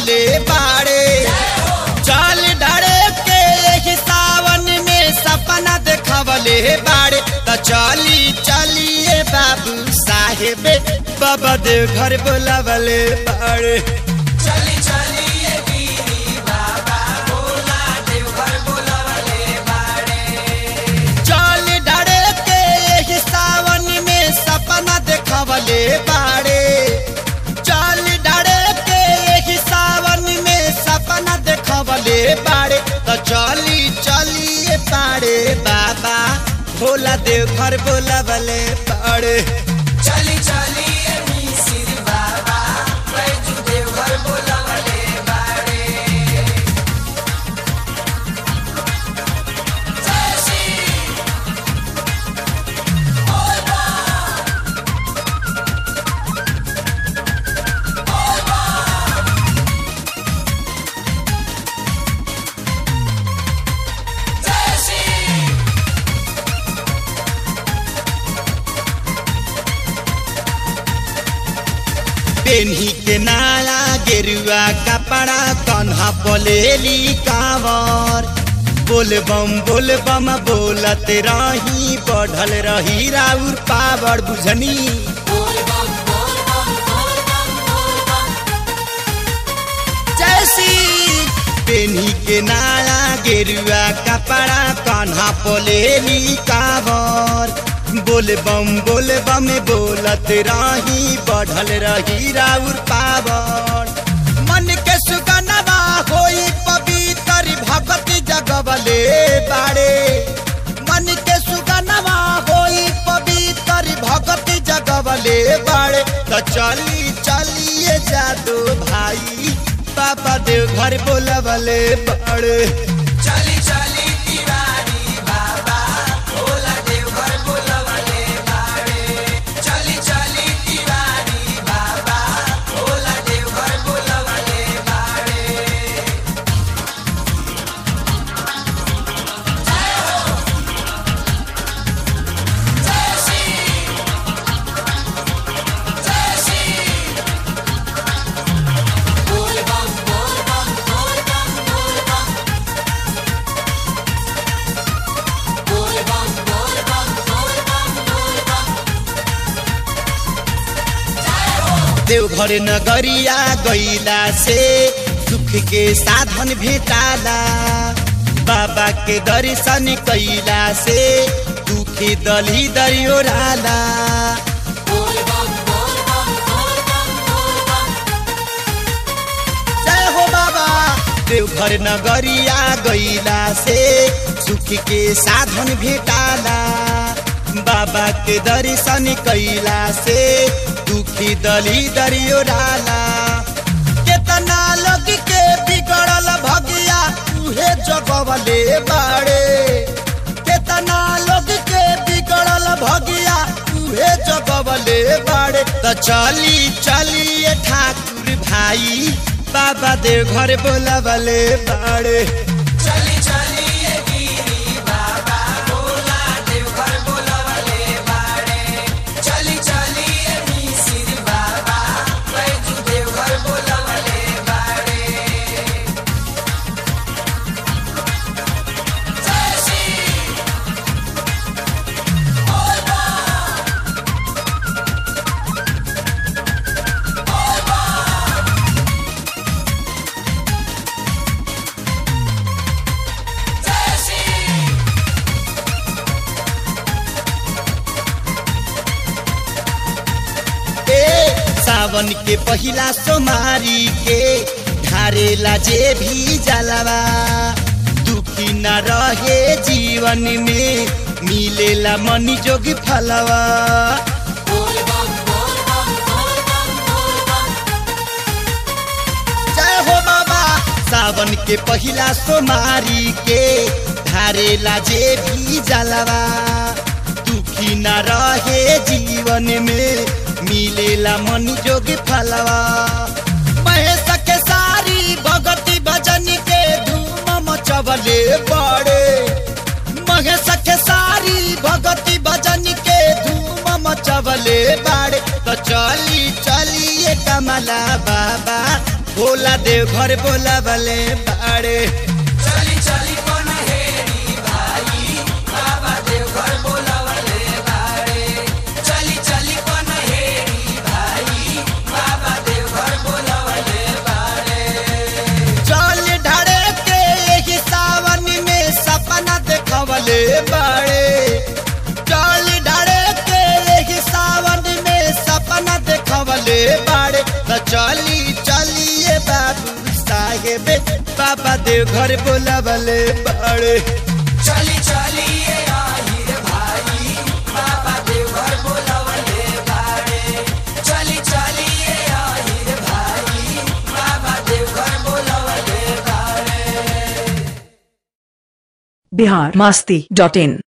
देखवले बाड़े। चल डरे के यही सावन में सपना देखवले बाड़े। तो चली चलिए बाबू साहेब बाबा देव घर बोलावले बाड़े। चली चलिए गिरी बाबा भोला देव घर बोलावले बाड़े। चल डरे के यही सावन में सपना देखवले बाड़े। चल डरे के यही सावन में सपना देखवले बाड़े। तो चली चलिए बाड़े बाबा भोला देव घर बोलावले बाड़े। चली चलिए मिसिर बाबा बैजू देव घर बोलावले बाड़े। जय श्री बोल बम बोल बम। जय श्री पेन्ही के नाला गेरुआ कपड़ा कन्हा बोलेली कांवर। बोल बम बोलत रही बढ़ल रही राउर पावर बुझनी। बोल बम बोल बम बोल बम बोल बम। जैसी पेन्ही के नाला गेरुआ कपड़ा कन्हा बोलेली कांवर। बोल बम बोलत रही बढ़ल रही राउर पावर। मन के सुगनवा होई पवित्र भगति जगवले बाड़े। मन के सुगनवा होई पवित्र भगति जगवले बाड़े। तो चली चलिए जादू भाई बाबा देव घर बोलावले बाड़े। चली चली तिवारी बाबा भोला देव घर बोलावले बाड़े। चली चली तिवारी बाबा भोला देव घर बोलावले बाड़े। जय हो जय श्री जय श्री बोल बम बोल बम बोल बम बोल बम। बोल बम बोल बम बोल बम बोल बम। जय हो देवघर नगरिया गईला से सुख के साधन भेटाला। बाबा के दर्शन कैला से दुखी दली दरियोराला। बोल बम बोल बम बोल बम बोल बम। जय हो बाबा। देवघर नगरिया गईला से सुख के साधन भेटाला। बाबा के दर्शन कैला से दुखी दली दरियोराला। केतना लोग के बिगड़ल भगिया उहे जगवले बाड़े। केतना लोग के बिगड़ल भगिया उहे जगवले बाड़े। तो चली चलिए ठाकुर भाई बाबा देव घर बोलावले बाड़े। चली चलिए गिरी बाबा भोला देव घर बोलावले बाड़े। चली चलिए मिसिर बाबा बैजू देव घर बोलावले बाड़े। जय श्री बोल बम बोल बम। जय श्री सावन के पहिला सोमारी के ढारेला जे भी जलवा। दुखी न रहे जीवन में मिलेला मनी जोगी फलवा। बोल बम बोल बम बोल बम बोल बम। जय हो बाबा। सावन के पहिला सोमारी के ढारेला जे भी जलवा। दुखी न रहे जीवन में मिलेला मनी जोगी फलवा। महेश के सारी भगती भजन के धूम मचवले बड़े। महेश के सारी भगती भजन के धूम मचवले बाड़े। तो चली चलिए कमला बाबा भोला देवघर बोलावले बाड़े। चली चली पनहेरी भाई बाबा देवघर बोलावले बाड़े। चली चली पनहेरी भाई बाबा देवघर बोलावले बाड़े। चल ढाड़े के एही सावन में सपना देखवले बाड़े। चल ढाड़े के एही सावन में सपना देखवले बाड़े। त चली चलिए बाबू साहेब बाबा देवघर बोलावले बाड़े। चली चलिए आहिर भाई बाबा देवघर बोलावले बाड़े। चली चलिए आहिर भाई बाबा देवघर बोलावले बाड़े। biharmasti.in